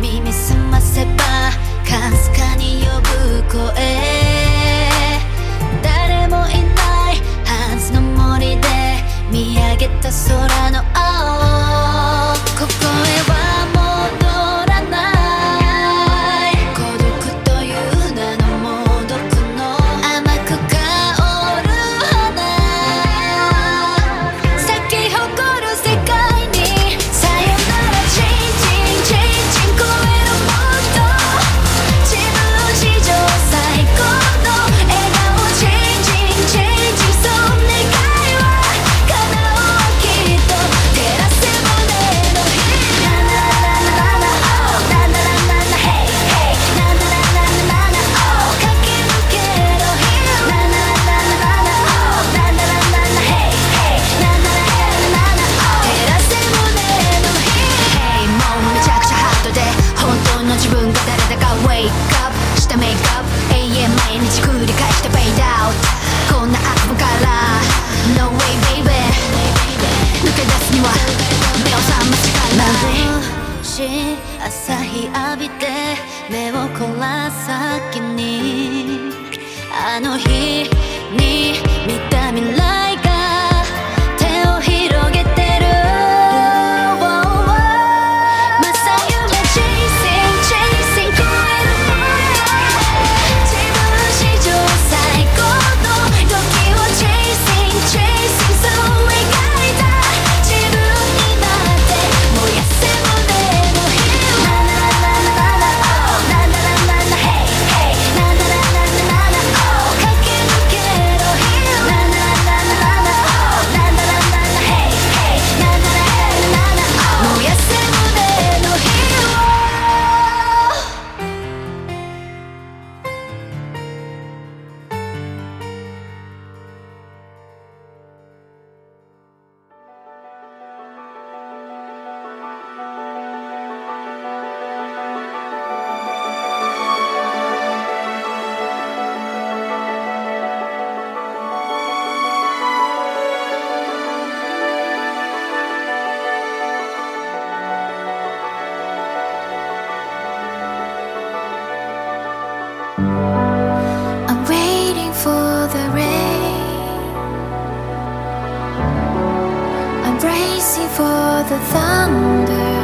耳すませばかすかに呼ぶ声、誰もいないはずの森で見上げた空の青、ここへは戻らない、孤独という名のもどくの甘く香る花、咲き誇る世界にさよなら、チェンジンチェンジン超えるもっと自分史上最高の笑顔、チェンジンチェンジン、その願いは叶うわきっと照らせ胸の火、ナナナナナオー、ナナナナナヘイヘイ、ナナナナナオー、駆け抜けろヒー、ナナナナナオー、ナナナナヘイヘイ、ナナナナオー、照らせ胸の火、ヘイ、もうめちゃくちゃハードで本当の自分が誰だか Wake up したメイクアップ、永遠毎日繰り返してフェイドアウト、こんな悪夢から No way baby、 抜け出すには目を覚ましかない、眩しい朝日浴びて目を凝らす先にあの日に見た未来が手を広げてる、まさ夢チェイシングチェイシング超えるもの、自分史上最高の時をチェイシングチェイシング、そう描いた自分になって燃やせ胸の火、ナナナナナオー、ナナナナヘイヘイ、ナナナナナオー、駆け抜けろヒー、ナナナナナオー、ナナナナヘイヘイ、ナナナナオー、燃やせ胸の火をI'm waiting for the rain, I'm bracing for the thunder,